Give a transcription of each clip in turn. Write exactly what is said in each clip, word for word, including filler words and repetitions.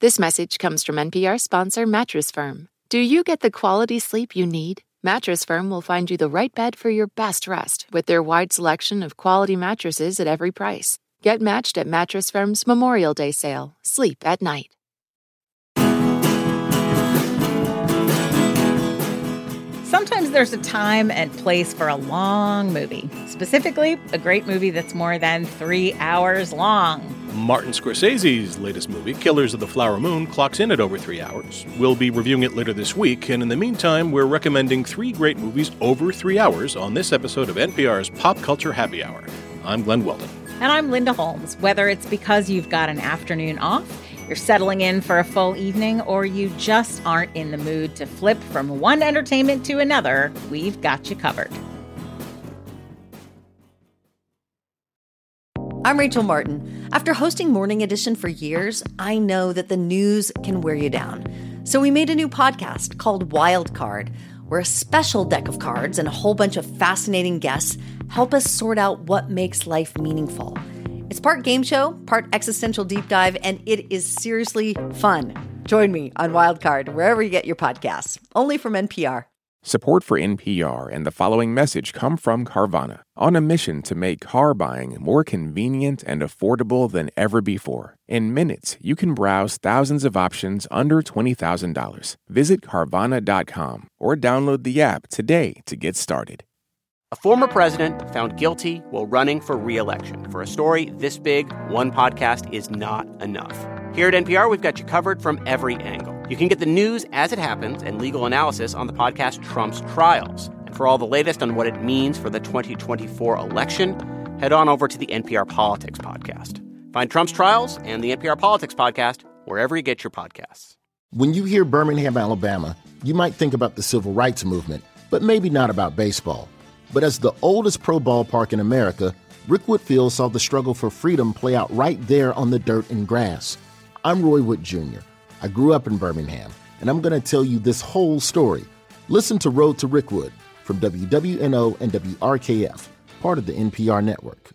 This message comes from N P R sponsor Mattress Firm. Do you get the quality sleep you need? Mattress Firm will find you the right bed for your best rest with their wide selection of quality mattresses at every price. Get matched at Mattress Firm's Memorial Day sale. Sleep at night. Sometimes there's a time and place for a long movie, specifically a great movie that's more than three hours long. Martin Scorsese's latest movie, Killers of the Flower Moon, clocks in at over three hours. We'll be reviewing it later this week, and in the meantime, we're recommending three great movies over three hours on this episode of N P R's Pop Culture Happy Hour. I'm Glenn Weldon. And I'm Linda Holmes. Whether it's because you've got an afternoon off, you're settling in for a full evening, or you just aren't in the mood to flip from one entertainment to another, we've got you covered. I'm Rachel Martin. After hosting Morning Edition for years, I know that the news can wear you down. So we made a new podcast called Wild Card, where a special deck of cards and a whole bunch of fascinating guests help us sort out what makes life meaningful. It's part game show, part existential deep dive, and it is seriously fun. Join me on Wild Card, wherever you get your podcasts, only from N P R. Support for N P R and the following message come from Carvana, on a mission to make car buying more convenient and affordable than ever before. In minutes, you can browse thousands of options under twenty thousand dollars. Visit Carvana dot com or download the app today to get started. A former president found guilty while running for re-election. For a story this big, one podcast is not enough. Here at N P R, we've got you covered from every angle. You can get the news as it happens and legal analysis on the podcast Trump's Trials. And for all the latest on what it means for the twenty twenty-four election, head on over to the N P R Politics podcast. Find Trump's Trials and the N P R Politics podcast wherever you get your podcasts. When you hear Birmingham, Alabama, you might think about the civil rights movement, but maybe not about baseball. But as the oldest pro ballpark in America, Rickwood Field saw the struggle for freedom play out right there on the dirt and grass. I'm Roy Wood Junior I grew up in Birmingham, and I'm going to tell you this whole story. Listen to Road to Rickwood from W W N O and W R K F, part of the N P R network.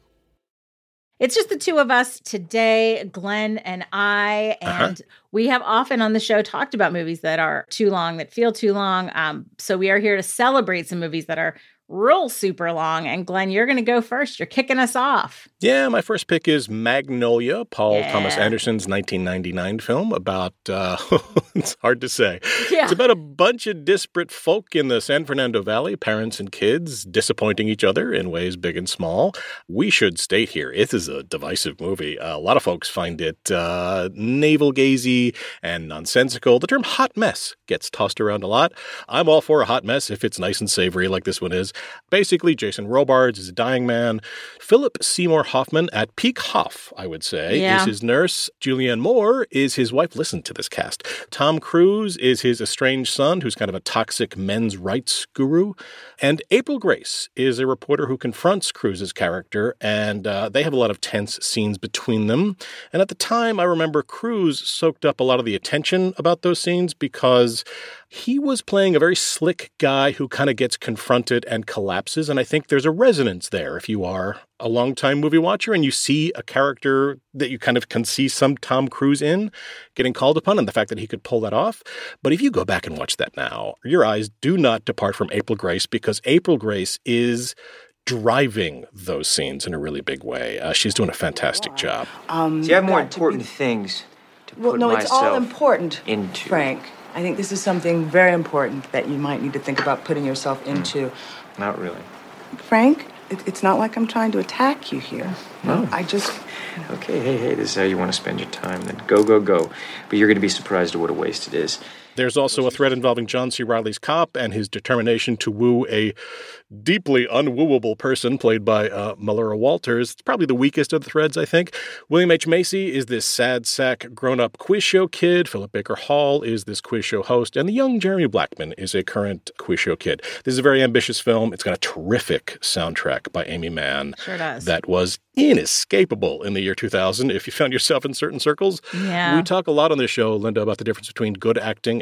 It's just the two of us today, Glenn and I, and uh-huh. we have often on the show talked about movies that are too long, that feel too long. Um, so we are here to celebrate some movies that are real super long. And Glenn, you're going to go first. You're kicking us off. Yeah, my first pick is Magnolia, Paul yeah. Thomas Anderson's nineteen ninety-nine film about, uh, it's hard to say. Yeah. It's about a bunch of disparate folk in the San Fernando Valley, parents and kids, disappointing each other in ways big and small. We should state here, it is a divisive movie. Uh, a lot of folks find it uh, navel-gazy and nonsensical. The term hot mess gets tossed around a lot. I'm all for a hot mess if it's nice and savory like this one is. Basically, Jason Robards is a dying man. Philip Seymour Hoffman at peak Hoff, I would say, yeah. is his nurse. Julianne Moore is his wife. Listen to this cast. Tom Cruise is his estranged son, who's kind of a toxic men's rights guru. And April Grace is a reporter who confronts Cruise's character, and uh, they have a lot of tense scenes between them. And at the time, I remember Cruise soaked up a lot of the attention about those scenes because he was playing a very slick guy who kind of gets confronted and collapses. And I think there's a resonance there if you are a longtime movie watcher and you see a character that you kind of can see some Tom Cruise in getting called upon, and the fact that he could pull that off. But if you go back and watch that now, your eyes do not depart from April Grace, because April Grace is driving those scenes in a really big way. Uh, she's doing a fantastic job. Um, See, I have more important be... things to put well, no, myself it's all important, into. Frank. I think this is something very important that you might need to think about putting yourself into. Mm. Not really. Frank, it, it's not like I'm trying to attack you here. No. I just... Okay, hey, hey, this is how you want to spend your time. Then go, go, go. But you're going to be surprised at what a waste it is. There's also a thread involving John C. Reilly's cop and his determination to woo a deeply unwooable person played by uh, Melora Walters. It's probably the weakest of the threads, I think. William H. Macy is this sad sack grown-up quiz show kid. Philip Baker Hall is this quiz show host. And the young Jeremy Blackman is a current quiz show kid. This is a very ambitious film. It's got a terrific soundtrack by Amy Mann. Sure does. That was inescapable in the year two thousand if you found yourself in certain circles. Yeah. We talk a lot on this show, Linda, about the difference between good acting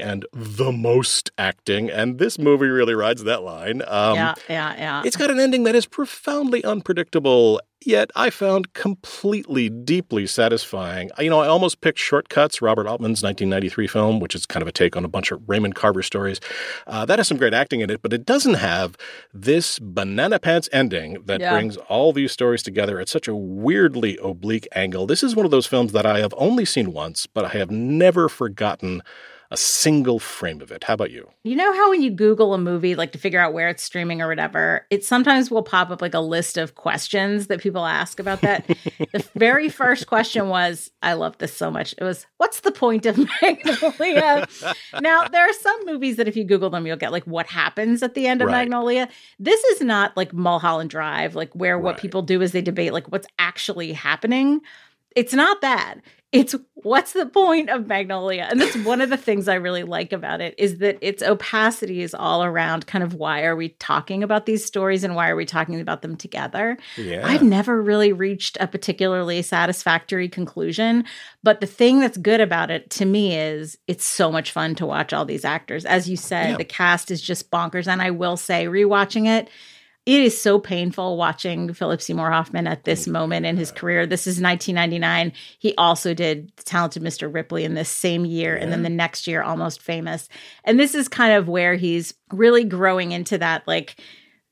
and the most acting. And this movie really rides that line. Um, yeah, yeah, yeah. It's got an ending that is profoundly unpredictable, yet I found completely, deeply satisfying. You know, I almost picked Shortcuts, Robert Altman's nineteen ninety-three film, which is kind of a take on a bunch of Raymond Carver stories. Uh, that has some great acting in it, but it doesn't have this banana pants ending that Yeah. brings all these stories together at such a weirdly oblique angle. This is one of those films that I have only seen once, but I have never forgotten a single frame of it. How about you? You know how when you Google a movie, like to figure out where it's streaming or whatever, it sometimes will pop up like a list of questions that people ask about that. The very first question was, I love this so much. It was, what's the point of Magnolia? Now, there are some movies that if you Google them, you'll get like what happens at the end of Right. Magnolia. This is not like Mulholland Drive, like where what Right. people do is they debate like what's actually happening. It's not that. It's what's the point of Magnolia? And that's one of the things I really like about it is that its opacity is all around kind of why are we talking about these stories and why are we talking about them together? Yeah. I've never really reached a particularly satisfactory conclusion, but the thing that's good about it to me is it's so much fun to watch all these actors. As you said, Yeah. the cast is just bonkers. And I will say, rewatching it, it is so painful watching Philip Seymour Hoffman at this moment in his career. This is nineteen ninety-nine. He also did Talented Mister Ripley in this same year. And then the next year, Almost Famous. And this is kind of where he's really growing into that like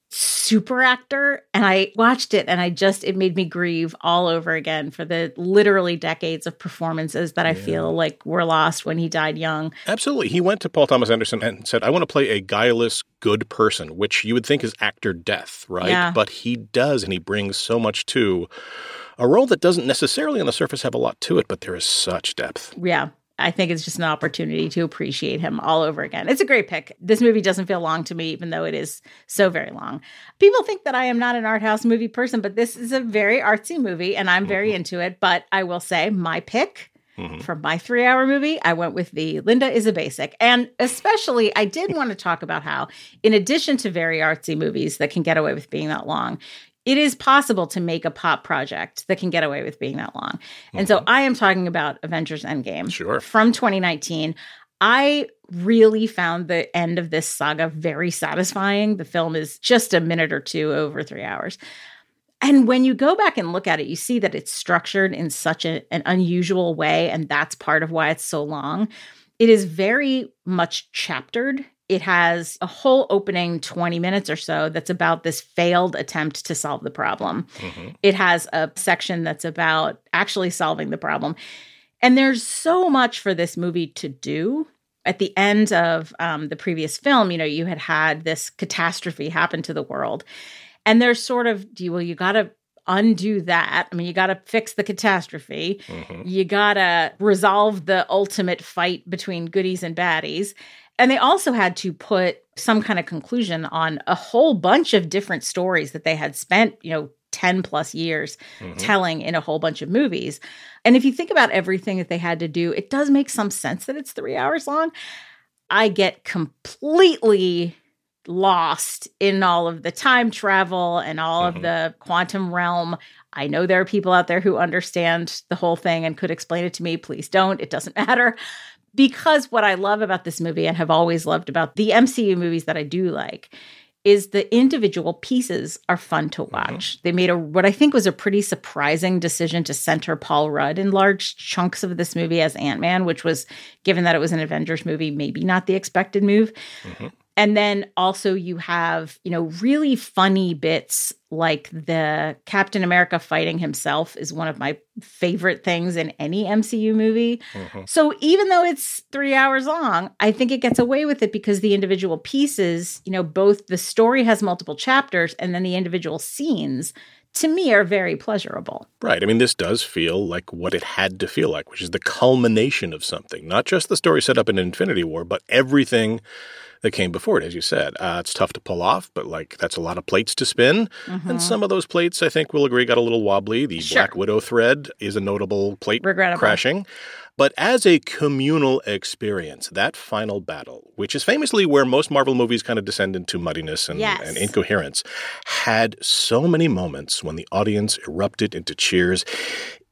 super actor. And I watched it and I just, it made me grieve all over again for the literally decades of performances that I feel like were lost when he died young. Absolutely. He went to Paul Thomas Anderson and said, I want to play a guileless, good person, which you would think is actor death, right? Yeah. But he does, and he brings so much to a role that doesn't necessarily on the surface have a lot to it, but there is such depth. Yeah. I think it's just an opportunity to appreciate him all over again. It's a great pick. This movie doesn't feel long to me, even though it is so very long. People think that I am not an art house movie person, but this is a very artsy movie, and I'm very into it. But I will say my pick Mm-hmm. for my three-hour movie, I went with the Linda is a Basic. And especially, I did want to talk about how, in addition to very artsy movies that can get away with being that long, it is possible to make a pop project that can get away with being that long. And so I am talking about Avengers Endgame Sure. from twenty nineteen. I really found the end of this saga very satisfying. The film is just a minute or two over three hours. And when you go back and look at it, you see that it's structured in such a, an unusual way, and that's part of why it's so long. It is very much chaptered. It has a whole opening twenty minutes or so that's about this failed attempt to solve the problem. Mm-hmm. It has a section that's about actually solving the problem. And there's so much for this movie to do. At the end of um, the previous film, you know, you had had this catastrophe happen to the world. And there's sort of, well, you got to undo that. I mean, you got to fix the catastrophe. Mm-hmm. You got to resolve the ultimate fight between goodies and baddies. And they also had to put some kind of conclusion on a whole bunch of different stories that they had spent, you know, ten plus years Mm-hmm. telling in a whole bunch of movies. And if you think about everything that they had to do, it does make some sense that it's three hours long. I get completely lost in all of the time travel and all Mm-hmm. of the quantum realm. I know there are people out there who understand the whole thing and could explain it to me. Please don't. It doesn't matter. Because what I love about this movie and have always loved about the M C U movies that I do like is the individual pieces are fun to watch. Mm-hmm. They made a what I think was a pretty surprising decision to center Paul Rudd in large chunks of this movie as Ant-Man, which was, given that it was an Avengers movie, maybe not the expected move. Mm-hmm. And then also you have, you know, really funny bits like the Captain America fighting himself is one of my favorite things in any M C U movie. Mm-hmm. So even though it's three hours long, I think it gets away with it because the individual pieces, you know, both the story has multiple chapters and then the individual scenes, to me, are very pleasurable. Right. I mean, this does feel like what it had to feel like, which is the culmination of something. Not just the story set up in Infinity War, but everything that came before it, as you said. Uh, it's tough to pull off, but like that's a lot of plates to spin. Mm-hmm. And some of those plates, I think we'll agree, got a little wobbly. The sure. Black Widow thread is a notable plate Regrettable. crashing. But as a communal experience, that final battle, which is famously where most Marvel movies kind of descend into muddiness and, yes. and incoherence, had so many moments when the audience erupted into cheers.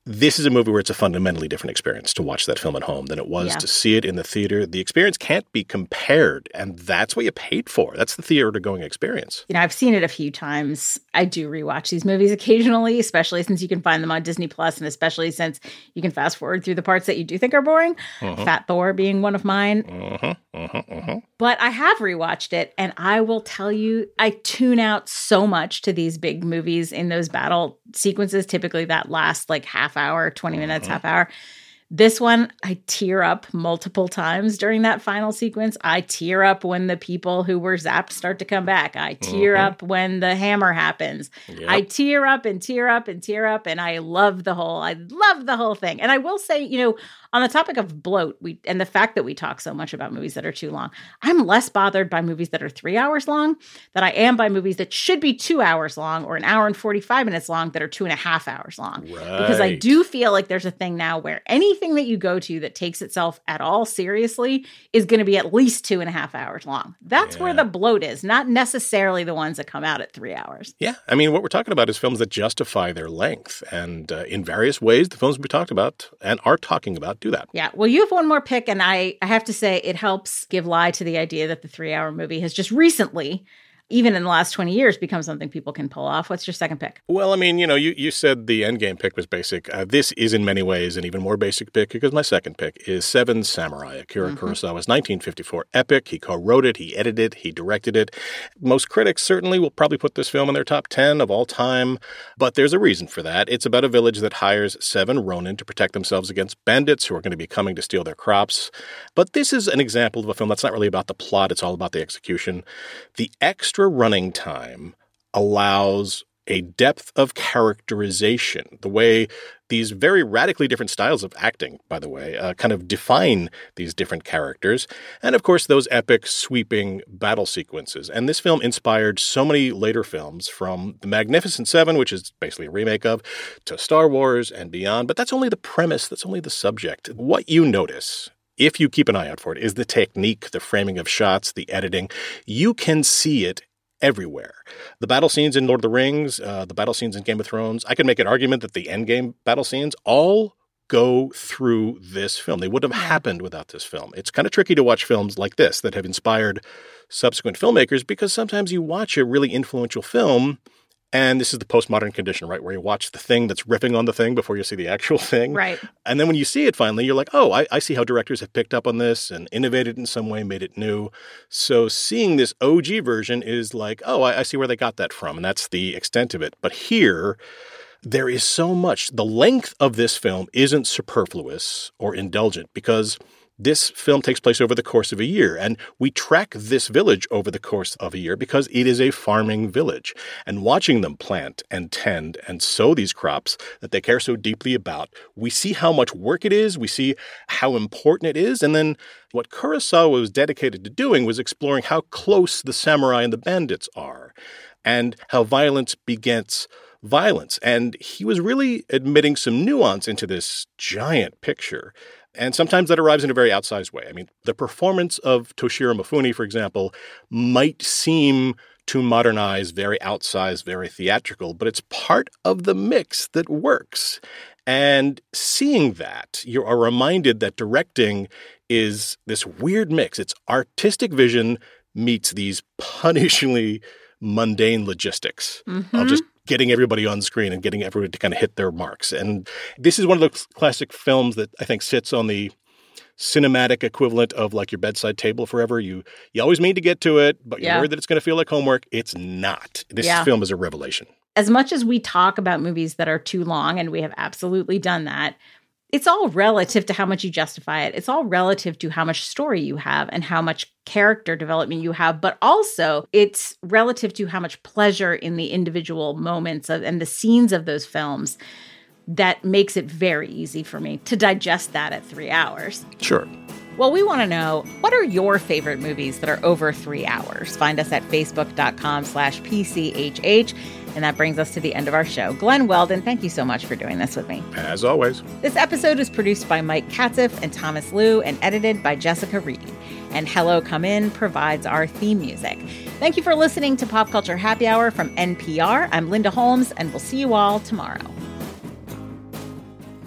this is a movie where it's a fundamentally different experience to watch that film at home than it was Yeah. to see it in the theater. The experience can't be compared, and that's what you paid for. That's the theater-going experience. You know, I've seen it a few times. I do rewatch these movies occasionally, especially since you can find them on Disney Plus, and especially since you can fast forward through the parts that you do think are boring. Uh-huh. Fat Thor being one of mine. Uh-huh, uh-huh, uh-huh. But I have rewatched it, and I will tell you, I tune out so much to these big movies in those battle sequences, typically that last like half hour, twenty minutes, half hour. This one, I tear up multiple times during that final sequence. I tear up when the people who were zapped start to come back. I tear Mhm. up when the hammer happens. Yep. I tear up and tear up and tear up, and I love the whole, I love the whole thing. And I will say, you know, on the topic of bloat, we and the fact that we talk so much about movies that are too long, I'm less bothered by movies that are three hours long than I am by movies that should be two hours long or an hour and forty-five minutes long that are two and a half hours long. Because I Right. do feel like there's a thing now where anything that you go to that takes itself at all seriously is going to be at least two and a half hours long. That's where Yeah. the bloat is, not necessarily the ones that come out at three hours. Yeah, I mean, what we're talking about is films that justify their length. And uh, in various ways, the films we talked about and are talking about do that. Yeah. Well, you have one more pick, and I, I have to say it helps give lie to the idea that the three-hour movie has just recently, even in the last twenty years, become something people can pull off. What's your second pick? Well, I mean, you know, you, you said the Endgame pick was basic. Uh, this is in many ways an even more basic pick because my second pick is Seven Samurai, Akira Mhm. Kurosawa's nineteen fifty-four epic. He co-wrote it, he edited it, he directed it. Most critics certainly will probably put this film in their top ten of all time, but there's a reason for that. It's about a village that hires seven ronin to protect themselves against bandits who are going to be coming to steal their crops. But this is an example of a film that's not really about the plot, it's all about the execution. The extra running time allows a depth of characterization, the way these very radically different styles of acting, by the way, uh, kind of define these different characters. And of course, those epic, sweeping battle sequences. And this film inspired so many later films, from The Magnificent Seven, which is basically a remake of, to Star Wars and beyond. But that's only the premise, that's only the subject. What you notice, if you keep an eye out for it, is the technique, the framing of shots, the editing. You can see it everywhere. The battle scenes in Lord of the Rings, uh, the battle scenes in Game of Thrones, I could make an argument that the Endgame battle scenes all go through this film. They wouldn't have happened without this film. It's kind of tricky to watch films like this that have inspired subsequent filmmakers because sometimes you watch a really influential film, and this is the postmodern condition, right, where you watch the thing that's riffing on the thing before you see the actual thing. Right. And then when you see it finally, you're like, oh, I, I see how directors have picked up on this and innovated in some way, made it new. So seeing this O G version is like, oh, I, I see where they got that from. And that's the extent of it. But here, there is so much. The length of this film isn't superfluous or indulgent because this film takes place over the course of a year, and we track this village over the course of a year because it is a farming village. And watching them plant and tend and sow these crops that they care so deeply about, we see how much work it is, we see how important it is, and then what Kurosawa was dedicated to doing was exploring how close the samurai and the bandits are, and how violence begets violence. And he was really admitting some nuance into this giant picture. And sometimes that arrives in a very outsized way. I mean, the performance of Toshiro Mifune, for example, might seem to modernize, very outsized, very theatrical, but it's part of the mix that works. And seeing that, you are reminded that directing is this weird mix. It's artistic vision meets these punishingly mundane logistics Mm-hmm. of just getting everybody on screen and getting everybody to kind of hit their marks. And this is one of those classic films that I think sits on the cinematic equivalent of like your bedside table forever. You you always mean to get to it, but you're Yeah. worried that it's going to feel like homework. It's not. This Yeah. film is a revelation. As much as we talk about movies that are too long, and we have absolutely done that, it's all relative to how much you justify it. It's all relative to how much story you have and how much character development you have, but also it's relative to how much pleasure in the individual moments of, and the scenes of those films that makes it very easy for me to digest that at three hours. Sure. Well, we want to know, what are your favorite movies that are over three hours? Find us at facebook.com slash PCHH. And that brings us to the end of our show. Glenn Weldon, thank you so much for doing this with me. As always. This episode is produced by Mike Katziff and Thomas Liu and edited by Jessica Reedy. And Hello Come In provides our theme music. Thank you for listening to Pop Culture Happy Hour from N P R. I'm Linda Holmes, and we'll see you all tomorrow.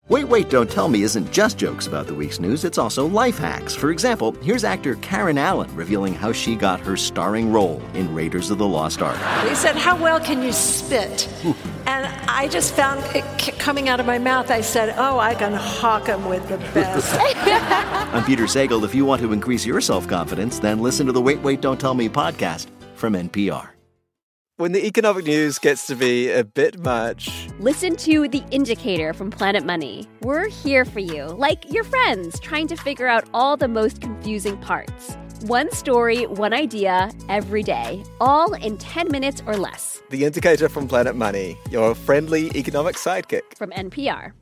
Wait, Wait, Don't Tell Me isn't just jokes about the week's news, it's also life hacks. For example, here's actor Karen Allen revealing how she got her starring role in Raiders of the Lost Ark. They said, how well can you spit? And I just found it coming out of my mouth. I said, oh, I can hawk 'em with the best. I'm Peter Sagal. If you want to increase your self-confidence, then listen to the Wait, Wait, Don't Tell Me podcast from N P R. When the economic news gets to be a bit much, listen to The Indicator from Planet Money. We're here for you, like your friends, trying to figure out all the most confusing parts. One story, one idea, every day, all in ten minutes or less. The Indicator from Planet Money, your friendly economic sidekick. From N P R.